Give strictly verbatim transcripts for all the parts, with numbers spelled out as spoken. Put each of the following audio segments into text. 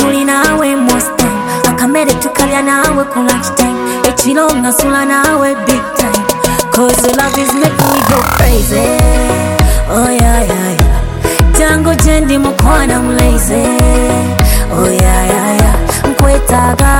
tuli naawe most time, akamere tukalya naawe ku lunch time, ekiro nga nsula naawe big time, cause your love is making me go crazy. Oh yeah yeah yeah, jangu jendi mukwana mulaze. Oh yeah yeah yeah, nkwetaaga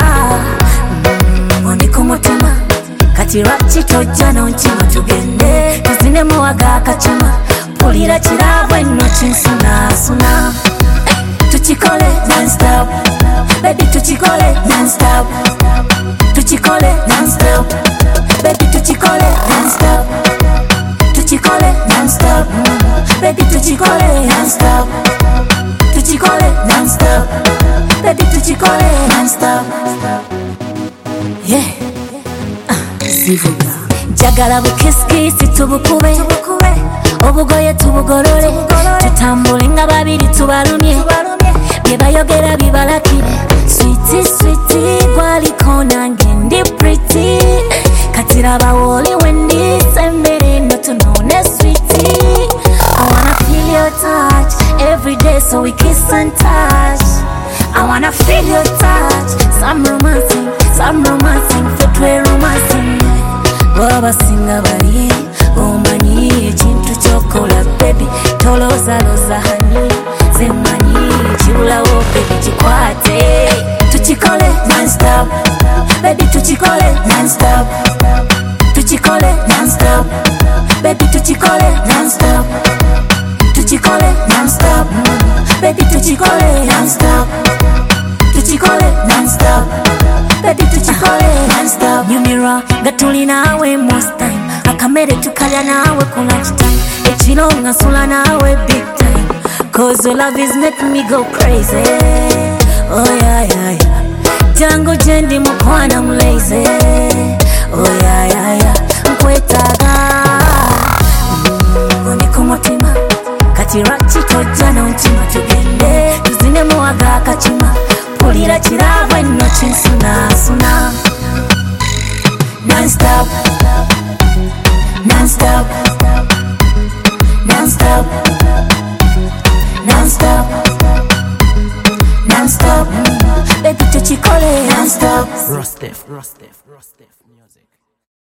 ngondi ku mutima, kati lwaki tojja n'onkima tugende tuzinemu ag'akacuma, pulira kirabwe nno kinsunaasuna. Tuchikole non-stop, baby tuchikole non-stop, tuchikole non-stop, baby tuchikole non-stop, tuchikole non-stop, baby tuchikole non-stop, tuchikole non-stop, baby tuchikole non-stop. Yeah, zivuga njagala bukisikisi tubukube, obugoye tubugolole, tutambule nga babiri tubalumye, byebayogera bibalakire. Sweetie sweetie gwaliko nange ndi pretty, kati laba woli wendi sembere no tunone sweetie. I wanna feel your touch every day, so we kiss and touch. I wanna feel your touch, some romancing, some romancing, fetwe romancing. Baba singa bali omanyi ekintu kyokola baby, tolozaloza hani zemanyi kibulawo baby kikwate. Tuchikole non-stop, baby tuchikole non-stop, tuchikole non-stop, baby tuchikole non-stop, tuchikole non-stop, baby tuchikole non-stop, tuchikole non-stop, baby tuchikole non-stop. Nyumira nga tuli naawe most time, akamere tukalya naawe ku lunch time, ekiro nga nsula naawe big time, cause your love is making me go crazy. Oh yeah yeah yeah, jangu jendi mukwana mulaze. Oh yeah yeah yeah, nkwetaaga ngondi ku mutima, kati lwaki tojja n'onkima tugende tuzinemu ag'akacuma, pulira kirabwe nno kinsunaasuna. Non-stop, non-stop, non-stop, non-stop, non-stop, baby tuchikole non-stop. Rostef, Rostef, Rostef.